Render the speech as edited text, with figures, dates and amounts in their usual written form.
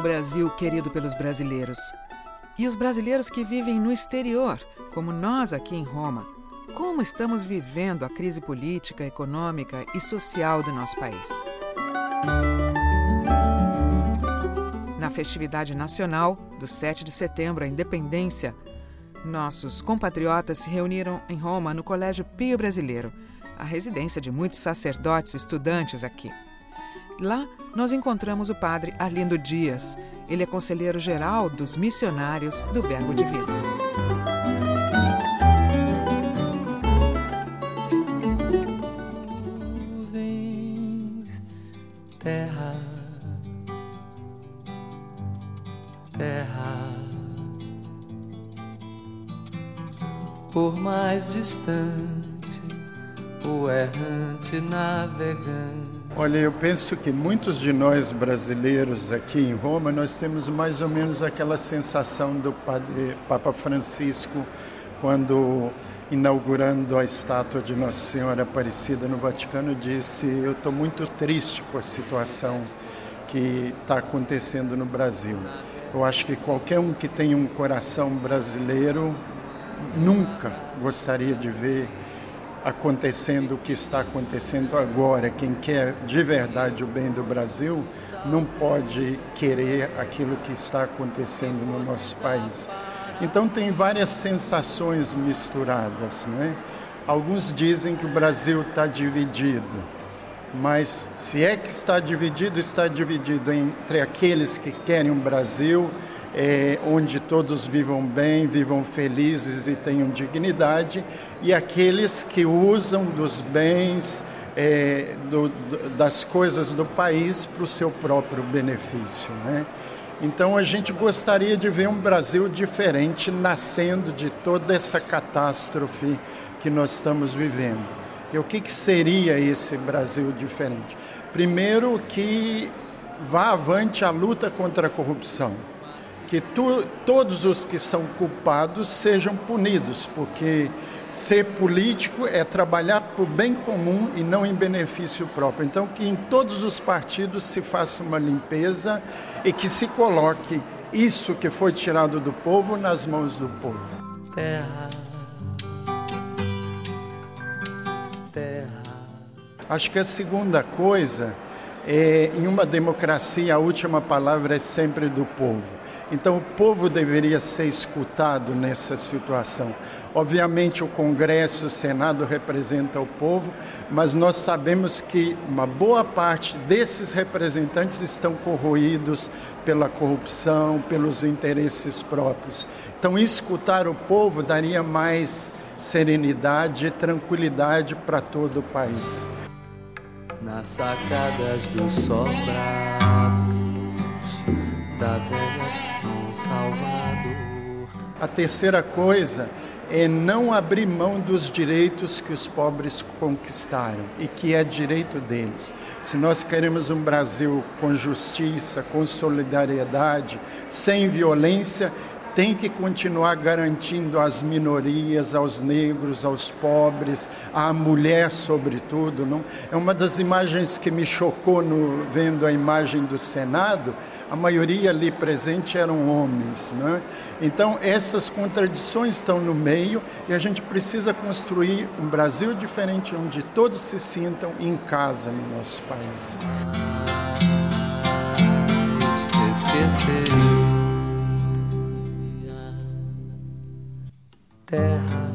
Brasil querido pelos brasileiros. E os brasileiros que vivem no exterior, como nós aqui em Roma, como estamos vivendo a crise política, econômica e social do nosso país. Na festividade nacional do 7 de setembro, a independência, nossos compatriotas se reuniram em Roma no Colégio Pio Brasileiro, a residência de muitos sacerdotes e estudantes aqui. Lá, nós encontramos o padre Arlindo Dias. Ele é conselheiro geral dos missionários do Verbo Divino. Nuvens, terra, terra, por mais distante, o errante navegante. Olha, eu penso que muitos de nós brasileiros aqui em Roma, nós temos mais ou menos aquela sensação do Papa Francisco quando, inaugurando a estátua de Nossa Senhora Aparecida no Vaticano, disse: eu estou muito triste com a situação que está acontecendo no Brasil. Eu acho que qualquer um que tenha um coração brasileiro nunca gostaria de ver acontecendo o que está acontecendo agora. Quem quer de verdade o bem do Brasil não pode querer aquilo que está acontecendo no nosso país. Então tem várias sensações misturadas, não é? Alguns dizem que o Brasil está dividido, mas se é que está dividido entre aqueles que querem um Brasil onde todos vivam bem, vivam felizes e tenham dignidade, e aqueles que usam dos bens, das coisas do país para o seu próprio benefício, né? Então a gente gostaria de ver um Brasil diferente nascendo de toda essa catástrofe que nós estamos vivendo. E o que seria esse Brasil diferente? Primeiro, que vá avante a luta contra a corrupção. Que todos os que são culpados sejam punidos, porque ser político é trabalhar para o bem comum e não em benefício próprio. Então, que em todos os partidos se faça uma limpeza e que se coloque isso que foi tirado do povo nas mãos do povo. Terra, terra. Acho que a segunda coisa em uma democracia, a última palavra é sempre do povo. Então, o povo deveria ser escutado nessa situação. Obviamente, o Congresso, o Senado representam o povo, mas nós sabemos que uma boa parte desses representantes estão corroídos pela corrupção, pelos interesses próprios. Então, escutar o povo daria mais serenidade e tranquilidade para todo o país. Nas sacadas dos sobrados da velha São Salvador. A terceira coisa é não abrir mão dos direitos que os pobres conquistaram e que é direito deles. Se nós queremos um Brasil com justiça, com solidariedade, sem violência, tem que continuar garantindo às minorias, aos negros, aos pobres, à mulher sobretudo. Não? É uma das imagens que me chocou vendo a imagem do Senado. A maioria ali presente eram homens. Né? Então essas contradições estão no meio e a gente precisa construir um Brasil diferente, onde todos se sintam em casa no nosso país. Terra,